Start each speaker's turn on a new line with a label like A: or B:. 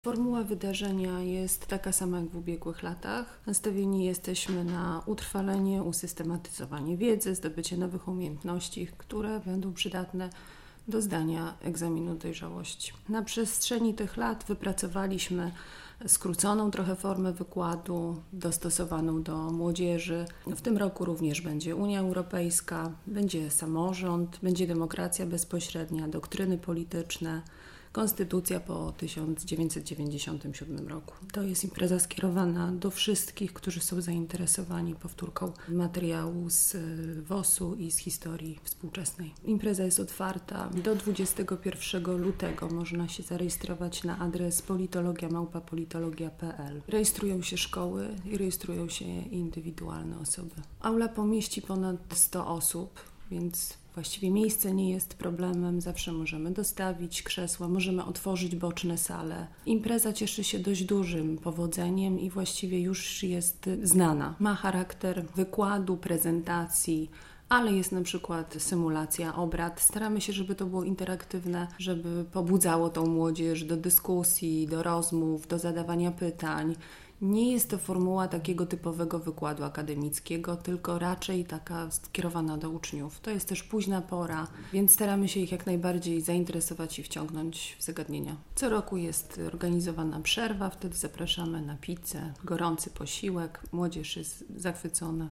A: Formuła wydarzenia jest taka sama jak w ubiegłych latach. Nastawieni jesteśmy na utrwalenie, usystematyzowanie wiedzy, zdobycie nowych umiejętności, które będą przydatne do zdania egzaminu dojrzałości. Na przestrzeni tych lat wypracowaliśmy skróconą trochę formę wykładu, dostosowaną do młodzieży. W tym roku również będzie Unia Europejska, będzie samorząd, będzie demokracja bezpośrednia, doktryny polityczne, Konstytucja po 1997 roku. To jest impreza skierowana do wszystkich, którzy są zainteresowani powtórką materiału z WOS-u i z historii współczesnej. Impreza jest otwarta do 21 lutego. Można się zarejestrować na adres politologia@politologia.pl. Rejestrują się szkoły i rejestrują się indywidualne osoby. Aula pomieści ponad 100 osób, więc właściwie miejsce nie jest problemem, zawsze możemy dostawić krzesła, możemy otworzyć boczne sale. Impreza cieszy się dość dużym powodzeniem i właściwie już jest znana. Ma charakter wykładu, prezentacji, ale jest na przykład symulacja obrad. Staramy się, żeby to było interaktywne, żeby pobudzało tą młodzież do dyskusji, do rozmów, do zadawania pytań. Nie jest to formuła takiego typowego wykładu akademickiego, tylko raczej taka skierowana do uczniów. To jest też późna pora, więc staramy się ich jak najbardziej zainteresować i wciągnąć w zagadnienia. Co roku jest organizowana przerwa, wtedy zapraszamy na pizzę, gorący posiłek, młodzież jest zachwycona.